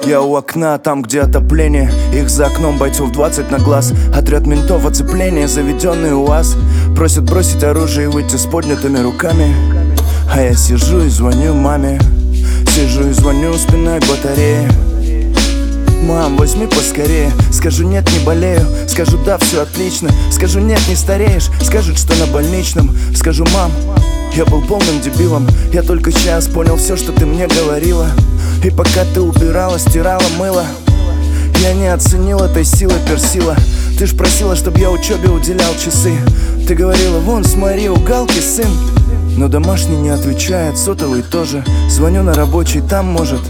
Я у окна, там где отопление. Их за окном бойцов 20 на глаз. Отряд ментов, оцепление, заведенный УАЗ. Просят бросить оружие и выйти с поднятыми руками. А я сижу и звоню маме. Сижу и звоню, спиной к батарее. Мам, возьми поскорее. Скажу нет, не болею. Скажу да, все отлично. Скажу нет, не стареешь. Скажут, что на больничном. Скажу мам, я был полным дебилом. Я только сейчас понял все, что ты мне говорила. И пока ты убирала, стирала, мыла, я не оценил этой силы персила. Ты ж просила, чтоб я учебе уделял часы. Ты говорила, вон, смотри, у Галки сын. Но домашний не отвечает, сотовый тоже. Звоню на рабочий, там может.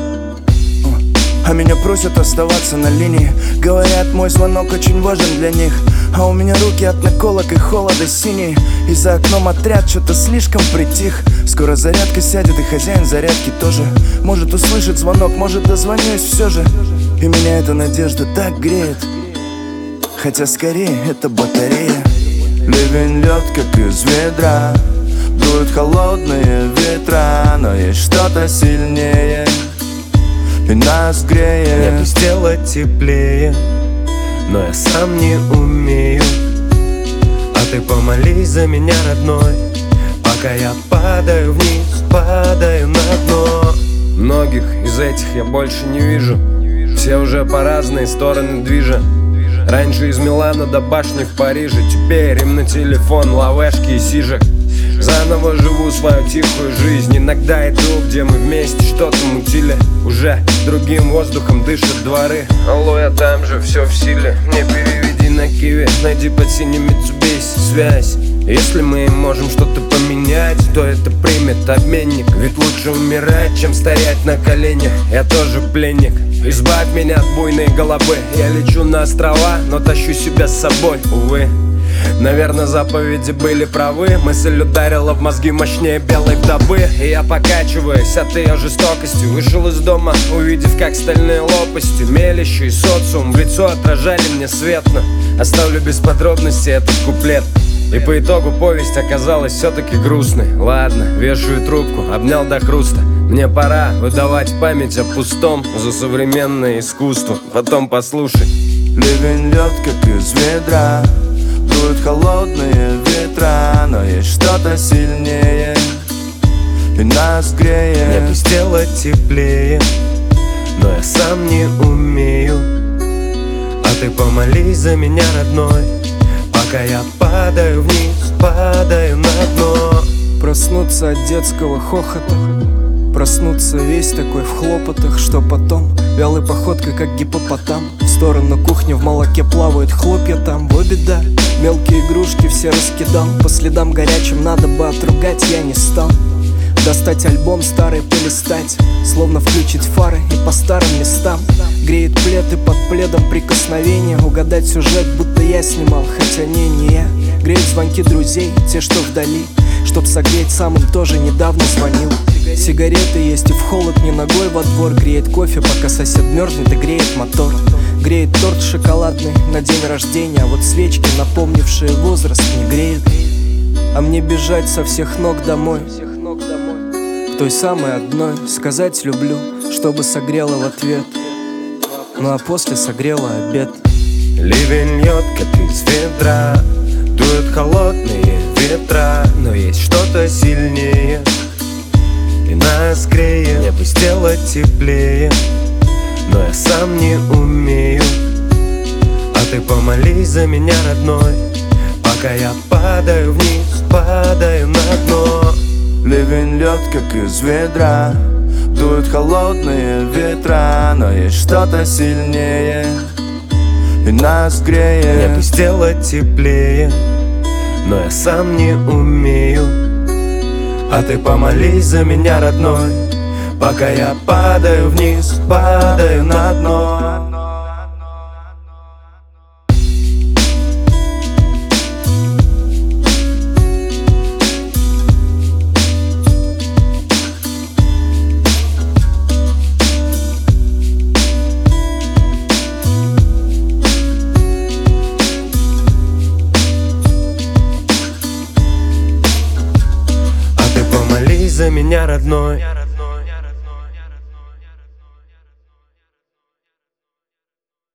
А меня просят оставаться на линии. Говорят, мой звонок очень важен для них. А у меня руки от наколок и холода синие. И за окном отряд что-то слишком притих. Скоро зарядка сядет и хозяин зарядки тоже. Может услышит звонок, может дозвонюсь все же. И меня эта надежда так греет. Хотя скорее это батарея. Ливень лед, как из ведра. Дуют холодные ветра. Но есть что-то сильнее и нас греет. Мне бы сделать теплее, но я сам не умею. А ты помолись за меня, родной, пока я падаю вниз, падаю на дно. Многих из этих я больше не вижу. Все уже по разные стороны движа. Раньше из Милана до башни в Париже. Теперь им на телефон лавешки и сижек. Заново живу свою тихую жизнь. Иногда иду, где мы вместе что-то мутили. Уже другим воздухом дышат дворы. Алло, я там же, все в силе. Мне переведи на киви, найди под синим Mitsubishi связь. Если мы можем что-то поменять, то это примет обменник. Ведь лучше умирать, чем стоять на коленях. Я тоже пленник. Избавь меня от буйной головы. Я лечу на острова, но тащу себя с собой, увы. Наверное, заповеди были правы. Мысль ударила в мозги мощнее белой вдовы. И я покачиваюсь от ее жестокости. Вышел из дома, увидев, как стальные лопасти мелящий социум в лицо отражали мне светно. Оставлю без подробностей этот куплет. И по итогу повесть оказалась все-таки грустной. Ладно, вешаю трубку, обнял до хруста. Мне пора выдавать память о пустом за современное искусство. Потом послушай. Ливень лед, как из ведра. Дуют холодные ветра. Но есть что-то сильнее и нас греет. Мне бы сделать теплее, но я сам не умею. А ты помолись за меня, родной, пока я падаю вниз, падаю на дно. Проснуться от детского хохота. Проснуться весь такой в хлопотах, что потом вялой походкой, как гиппопотам, в сторону кухни в молоке плавают хлопья там. Во беда, мелкие игрушки все раскидал. По следам горячим надо бы отругать, я не стал. Достать альбом старый, полистать, словно включить фары и по старым местам. Греет плед и под пледом прикосновение. Угадать сюжет, будто я снимал, хотя не я. Греют звонки друзей, те, что вдали, чтоб согреть, сам им тоже недавно звонил. Сигареты есть и в холод не ногой во двор. Греет кофе, пока сосед мерзнет и греет мотор. Греет торт шоколадный на день рождения. А вот свечки, напомнившие возраст, не греют. А мне бежать со всех ног домой, к той самой одной, сказать люблю, чтобы согрела в ответ. Ну а после согрела обед. Ливень льет, как из ведра. Дуют холодные ветра. Но есть что-то сильнее и нас греет. Мне бы сделать теплее, но я сам не умею. А ты помолись за меня, родной, пока я падаю вниз, падаю на дно. Ливень лед, как из ведра. Дуют холодные ветра. Но есть что-то сильнее и нас греет. Мне бы сделать теплее, но я сам не умею. А ты помолись за меня, родной, пока я падаю вниз, падаю на дно. За меня, родной,